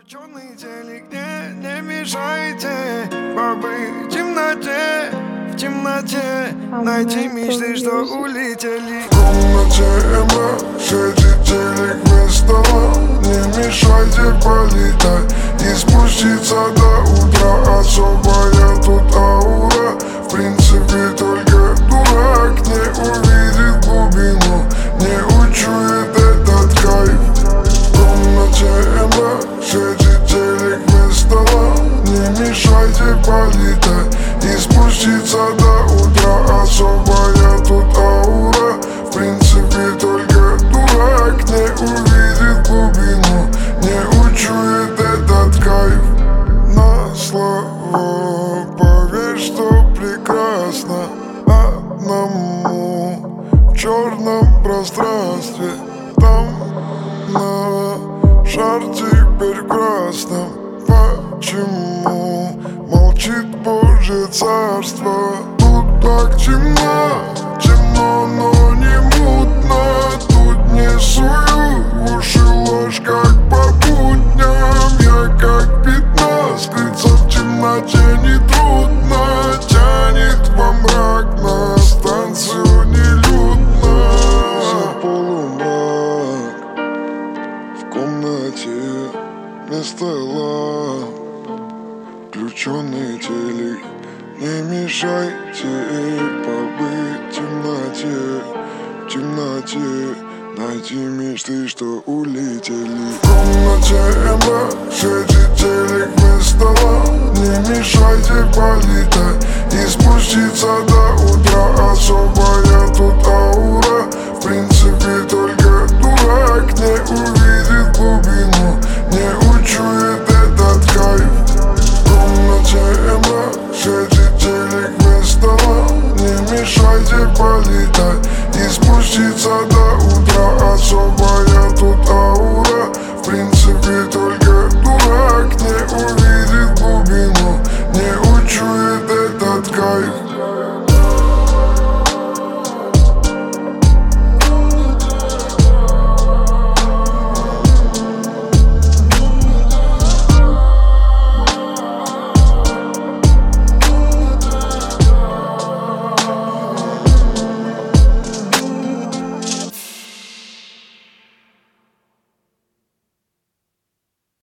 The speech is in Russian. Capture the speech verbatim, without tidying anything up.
Включенный телек, не, не мешайте побыть в темноте, в темноте найти мечты, что улетели. В комнате эмо светит телек вместо стола. Не мешайте полетать и спуститься до утра. Особая тут аура, в принципе только дурак не увидит глубину, не учует этот кайф. В комнате эмо светит телек вместо стола. Не мешайте полетать и спуститься до утра. Особая тут аура, в принципе только дурак не увидит глубину, не учует этот кайф. На слова поверь, что прекрасно одному в черном пространстве. Там на шар теперь красным. Почему молчит Божье царство? Тут так темно, темно, но не мутно. Тут не сую в уши ложь, как по будням. Я как пятно, скрыться в темноте нетрудно. Тянет во мрак, на станцию нелюдно. Полумрак в комнате вместо ламп, включенный телек. Не мешайте побыть в темноте, в темноте найти мечты, что улетели. В комнате эмо светит телек вместо стола. Не мешайте полетать и спуститься до утра. Особая тут аура, в принципе только дурак не увидит глубину, не учует этот кайф. В комнате эмо светит телек вместо стола. Не мешайте полетать и спуститься до утра. Особая тут аура, в принципе только